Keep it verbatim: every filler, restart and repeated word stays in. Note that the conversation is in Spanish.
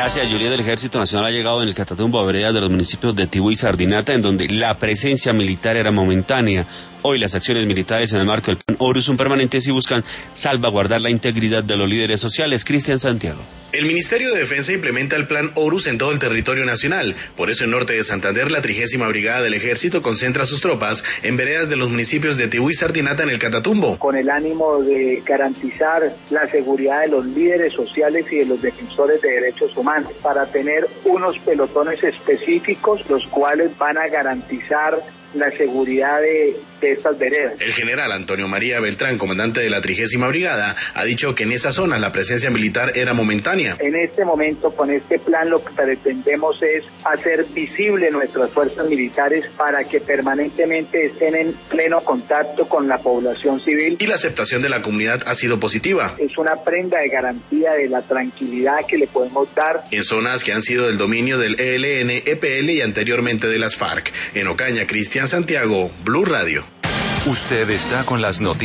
Gracias, Juliet. El Ejército Nacional ha llegado en el Catatumbo a veredas de los municipios de Tibú y Sardinata, en donde la presencia militar era momentánea. Hoy las acciones militares en el marco del Plan Horus son permanentes y buscan salvaguardar la integridad de los líderes sociales. Cristian Santiago. El Ministerio de Defensa implementa el Plan Horus en todo el territorio nacional. Por eso en norte de Santander, la trigésima Brigada del Ejército concentra sus tropas en veredas de los municipios de Tibú y Sardinata en el Catatumbo. Con el ánimo de garantizar la seguridad de los líderes sociales y de los defensores de derechos humanos, para tener unos pelotones específicos, los cuales van a garantizar la seguridad de, de estas veredas. El general Antonio María Beltrán, comandante de la trigésima Brigada, ha dicho que en esa zona la presencia militar era momentánea. En este momento, con este plan, lo que pretendemos es hacer visible nuestras fuerzas militares para que permanentemente estén en pleno contacto con la población civil. Y la aceptación de la comunidad ha sido positiva. Es una prenda de garantía de la tranquilidad que le podemos dar en zonas que han sido del dominio del E L N, E P L y anteriormente de las FARC. En Ocaña, Cristian Santiago, Blue Radio. Usted está con las noticias.